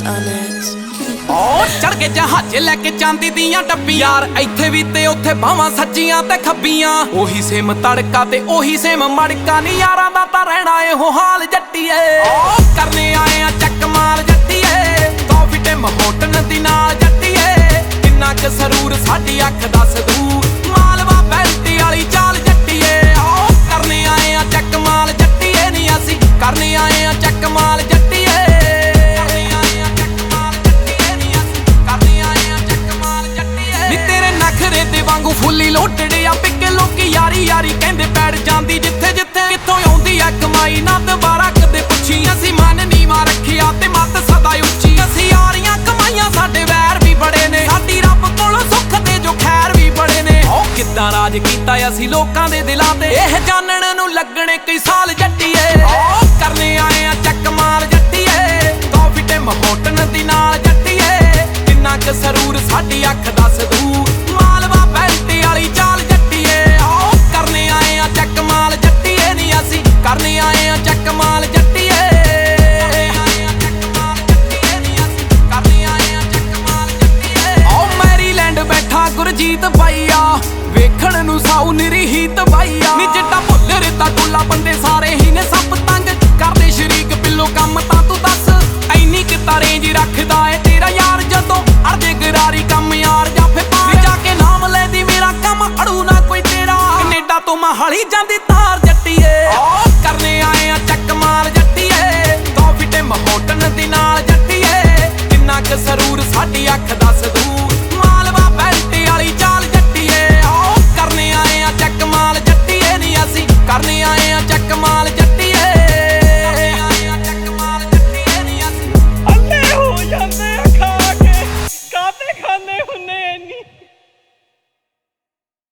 ਚੜ ਕੇ ਜਹਾਜ਼ ਲੈ ਕੇ ਚਾਂਦੀ ਦੀਆਂ ਡੱਬੀਆਂ ਯਾਰ ਇੱਥੇ ਵੀ ਤੇ ਉੱਥੇ ਬਾਹਾਂ ਸੱਜੀਆਂ ਤੇ ਖੱਬੀਆਂ ਉਹੀ ਸੇਮ ਤੜਕਾ ਤੇ ਉਹੀ ਸੇਮ ਮੜਕਾ ਨੀ ਯਾਰਾਂ ਦਾ ਤਾਂ ਰਹਿਣਾ ਇਹੋ ਹਾਲ ਜੱਟੀਏ ਕਰਨੇ ਆਏ ਆ ਚੱਕ ਮਾਲ ਜੱਟੀਏ ਕਾਫੀ ਟਾਈਮ ਹੋਟਲ ਦੀ ਨਾਲ ਜੱਟੀਏ ਕਿੰਨਾ ਕੁ ਸਰੂਰ ਸਾਡੀ ਅੱਖ ਦੱਸ ਦੂ ਮਾਲਵਾ ਬੈਲਟ ਵਾਲੀ ਚਾਲ ਜੱਟੀਏ ਕਰਨੇ ਆਏ ਆ ਚੱਕ ਮਾਲ ਜੱਟੀਏ ਨੀ ਅਸੀਂ ਕਰਨੇ ਆਏ ਆ ਚੱਕ ਮਾਲ ਜੱਟੀਏ ਵਾਂਗੂ ਫੁੱਲੀ ਲੋਟੜੇ ਆ ਪਿੱਕੇ ਲੋਕੀ ਯਾਰੀ ਯਾਰੀ ਕਹਿੰਦੇ ਪੈੜ ਜਾਂਦੀ ਜਿੱਥੇ ਜਿੱਥੇ ਕਿੱਥੋਂ ਆਉਂਦੀ ਆ ਕਮਾਈ ਨਾ ਦੁਬਾਰਾ ਕਦੇ ਪੁੱਛੀ ਅਸੀਂ ਮਨ ਨੀਵਾ ਰੱਖਿਆ ਤੇ ਮੱਤ ਸਦਾ ਉੱਚੀ ਅਸੀਂ ਯਾਰੀਆਂ ਕਮਾਈਆਂ ਸਾਡੇ ਵੈਰ ਵੀ ਬੜੇ ਨੇ ਸਾਡੀ ਰੱਬ ਕੋਲੋਂ ਸੁੱਖ ਤੇ ਜੋ ਖੈਰ ਵੀ ਬੜੇ ਨੇ ਕਿੱਦਾਂ ਰਾਜ ਕੀਤਾ ਅਸੀਂ ਲੋਕਾਂ ਦੇ ਦਿਲਾਂ ਤੇ ਇਹ ਜਾਣਨ ਨੂੰ ਲੱਗਣੇ ਕਈ ਸਾਲ ਜੱਟੀਏ ਕਰਨੇ ਆਏ ਆ ਚੱਕ ਮਾਲ ਜੱਟੀਏ ਕਾਫੀ ਟਾਈਮ ਹੋਟਲ ਦੀ ਨਾਲ ਜੱਟੀਏ ਕਿੰਨਾ ਕੁ ਸਰੂਰ ਸਾਡੀ ਅੱਖ ਦੱਸ ਦੂ ਕਰਨੇ ਆਏ ਆ ਚੱਕ ਮਾਲ ਜੱਟੀਏ ਨੀ ਅਸੀਂ ਕਰਨੇ ਆਏ ਆ ਚੱਕ ਮਾਲ ਜੱਟੀਏ ਮੈਰੀਲੈਂਡ ਬੈਠਾ ਗੁਰਜੀਤ ਬਾਈਆ ਵੇਖਣ ਨੂੰ ਸਾਊ ਨਿਰਹੀਤ ਬਾਈਆ ਨੀ ਜਿੱਡਾ ਭੁੱਲ ਰੇਤਾ ਟੋਲਾ ਬੰਦੇ ਸਾਰੇ ਹੀ ਨੇ ਸੱਪ ਤੰਗ ਕਰਦੇ ਸ਼ਰੀਕ ਪਿੱਲੋ ਕੰਮ ਤਾਂ ਤੂੰ ਦੱਸ ਐਨੀ ਕਿਤਾ ਰੇਂਜ ਰੱਖਦਾ ਏ ਤੇਰਾ ਯਾਰ ਜਦੋਂ ਅੜਦੇ ਗਰਾਰੀ ਕੰਮ ਯਾਰ ਜਾਂ ਫੇ ਜਾ ਕੇ ਨਾਮ ਲੈਦੀ ਮੇਰਾ ਕੰਮ ਅੜੂ ਨਾ ਕੋਈ ਤੇਰਾ ਕੈਨੇਡਾ ਤੋਂ ਮਹਾਲੀ ਜਾਂਦੀ